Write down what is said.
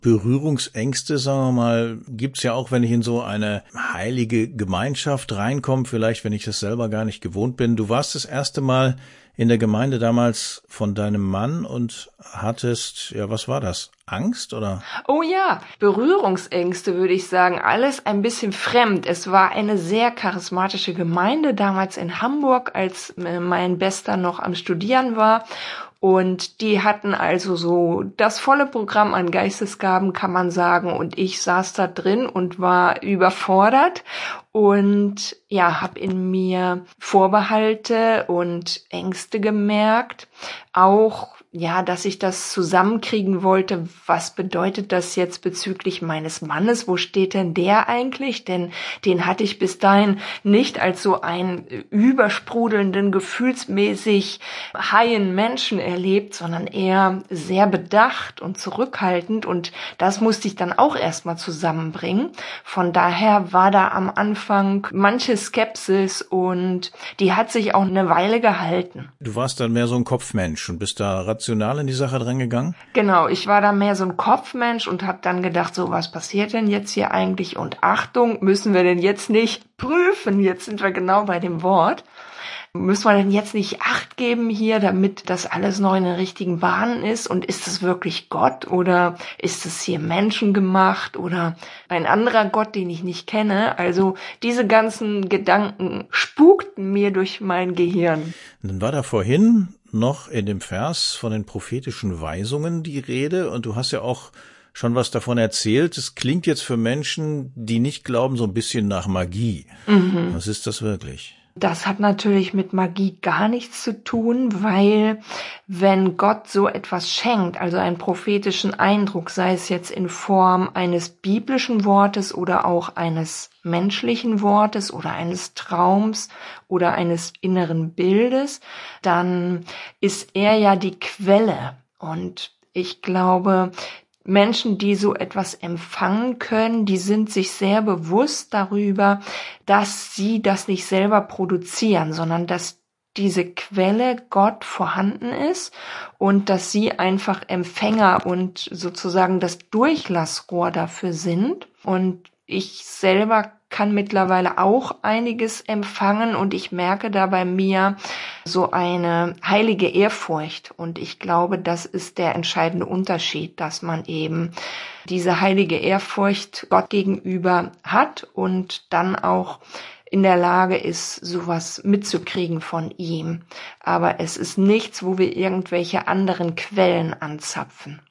Berührungsängste, sagen wir mal, gibt's ja auch, wenn ich in so eine heilige Gemeinschaft reinkomme, vielleicht, wenn ich das selber gar nicht gewohnt bin. Du warst das erste Mal in der Gemeinde damals von deinem Mann und hattest, ja, was war das? Angst oder? Oh ja, Berührungsängste würde ich sagen, alles ein bisschen fremd. Es war eine sehr charismatische Gemeinde damals in Hamburg, als mein Bester noch am Studieren war. Und die hatten also so das volle Programm an Geistesgaben, kann man sagen. Und ich saß da drin und war überfordert und ja, habe in mir Vorbehalte und Ängste gemerkt. Auch ja, dass ich das zusammenkriegen wollte. Was bedeutet das jetzt bezüglich meines Mannes? Wo steht denn der eigentlich? Denn den hatte ich bis dahin nicht als so einen übersprudelnden, gefühlsmäßig heilen Menschen erlebt, sondern eher sehr bedacht und zurückhaltend. Und das musste ich dann auch erstmal zusammenbringen. Von daher war da am Anfang manche Skepsis und die hat sich auch eine Weile gehalten. Du warst dann mehr so ein Kopfmensch und bist da rational in die Sache dran gegangen? Genau, ich war da mehr so ein Kopfmensch und habe dann gedacht, so was passiert denn jetzt hier eigentlich? Und Achtung, müssen wir denn jetzt nicht prüfen? Jetzt sind wir genau bei dem Wort. Müssen wir denn jetzt nicht Acht geben hier, damit das alles noch in den richtigen Bahnen ist? Und ist es wirklich Gott oder ist es hier menschengemacht oder ein anderer Gott, den ich nicht kenne? Also diese ganzen Gedanken spukten mir durch mein Gehirn. Dann war da vorhin noch in dem Vers von den prophetischen Weisungen die Rede und du hast ja auch schon was davon erzählt. Es klingt jetzt für Menschen, die nicht glauben, so ein bisschen nach Magie. Was ist das wirklich? Das hat natürlich mit Magie gar nichts zu tun, weil wenn Gott so etwas schenkt, also einen prophetischen Eindruck, sei es jetzt in Form eines biblischen Wortes oder auch eines menschlichen Wortes oder eines Traums oder eines inneren Bildes, dann ist er ja die Quelle. Und ich glaube, Menschen, die so etwas empfangen können, die sind sich sehr bewusst darüber, dass sie das nicht selber produzieren, sondern dass diese Quelle Gott vorhanden ist und dass sie einfach Empfänger und sozusagen das Durchlassrohr dafür sind. Und ich selber kann mittlerweile auch einiges empfangen und ich merke da bei mir so eine heilige Ehrfurcht. Und ich glaube, das ist der entscheidende Unterschied, dass man eben diese heilige Ehrfurcht Gott gegenüber hat und dann auch in der Lage ist, sowas mitzukriegen von ihm. Aber es ist nichts, wo wir irgendwelche anderen Quellen anzapfen.